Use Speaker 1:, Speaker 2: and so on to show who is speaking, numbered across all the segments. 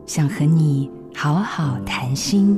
Speaker 1: 想和你好好谈心。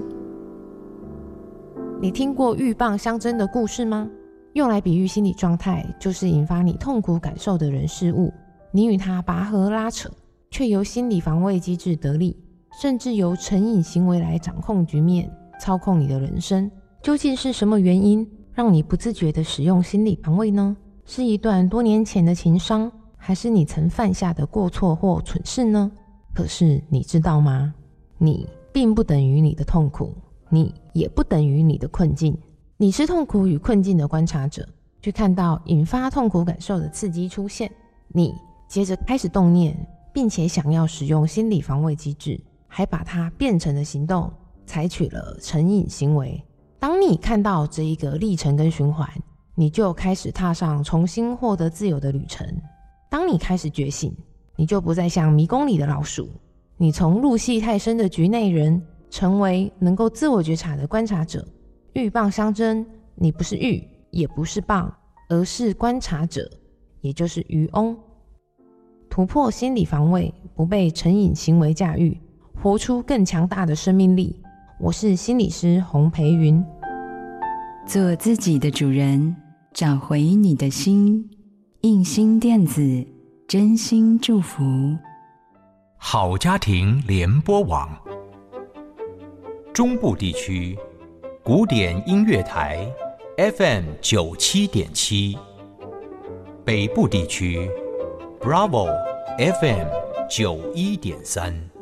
Speaker 2: 你听过鹬蚌相争的故事吗？用来比喻心理状态，就是引发你痛苦感受的人事物，你与他拔河拉扯，却由心理防卫机制得利，甚至由成瘾行为来掌控局面，操控你的人生。究竟是什么原因让你不自觉地使用心理防卫呢？是一段多年前的情伤，还是你曾犯下的过错或蠢事呢？可是你知道吗？你并不等于你的痛苦，你也不等于你的困境。你是痛苦与困境的观察者，去看到引发痛苦感受的刺激出现，你接着开始动念，并且想要使用心理防卫机制，还把它变成了行动，采取了成瘾行为。当你看到这一个历程跟循环，你就开始踏上重新获得自由的旅程。当你开始觉醒，你就不再像迷宫里的老鼠，你从入戏太深的局内人，成为能够自我觉察的观察者。鹬蚌相争，你不是鹬，也不是蚌，而是观察者，也就是渔翁。突破心理防卫，不被成瘾行为驾驭，活出更强大的生命力。我是心理师洪培云。
Speaker 1: 做自己的主人，找回你的心。映心电子真心祝福。
Speaker 3: 好家庭联播网，中部地区古典音乐台 FM97.7， 北部地区 Bravo FM91.3。